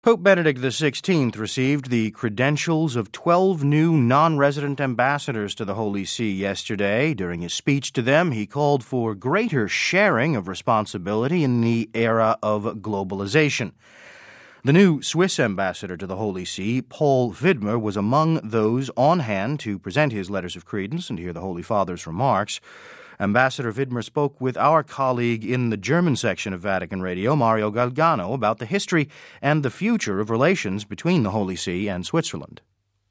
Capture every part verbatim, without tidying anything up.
Pope Benedict the sixteenth received the credentials of twelve new non-resident ambassadors to the Holy See yesterday. During his speech to them, he called for greater sharing of responsibility in the era of globalization. The new Swiss ambassador to the Holy See, Paul Widmer, was among those on hand to present his letters of credence and hear the Holy Father's remarks. Ambassador Widmer spoke with our colleague in the German section of Vatican Radio, Mario Galgano, about the history and the future of relations between the Holy See and Switzerland.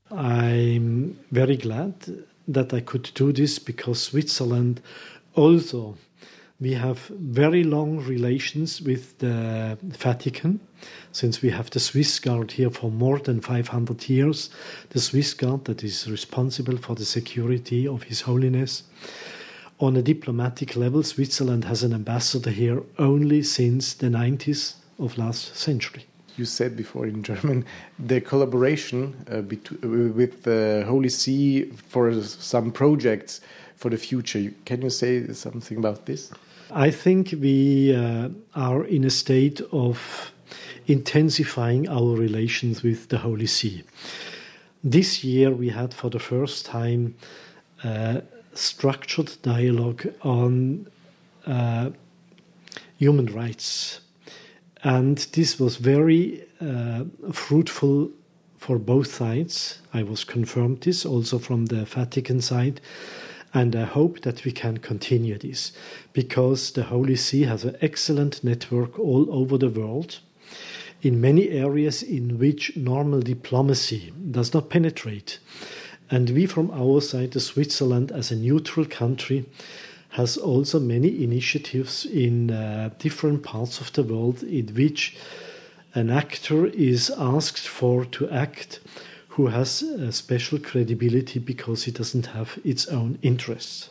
I'm very glad that I could do this because Switzerland also, we have very long relations with the Vatican, since we have the Swiss Guard here for more than five hundred years, the Swiss Guard that is responsible for the security of His Holiness. On a diplomatic level, Switzerland has an ambassador here only since the nineties of last century. You said before in German, the collaboration uh, bet- with the Holy See for some projects for the future. Can you say something about this? I think we uh, are in a state of intensifying our relations with the Holy See. This year we had for the first time uh, structured dialogue on uh, human rights. And this was very uh, fruitful for both sides. I was confirmed this also from the Vatican side. And I hope that we can continue this because the Holy See has an excellent network all over the world in many areas in which normal diplomacy does not penetrate. And we from our side, the Switzerland as a neutral country, has also many initiatives in uh, different parts of the world in which an actor is asked for to act who has a special credibility because he doesn't have its own interests.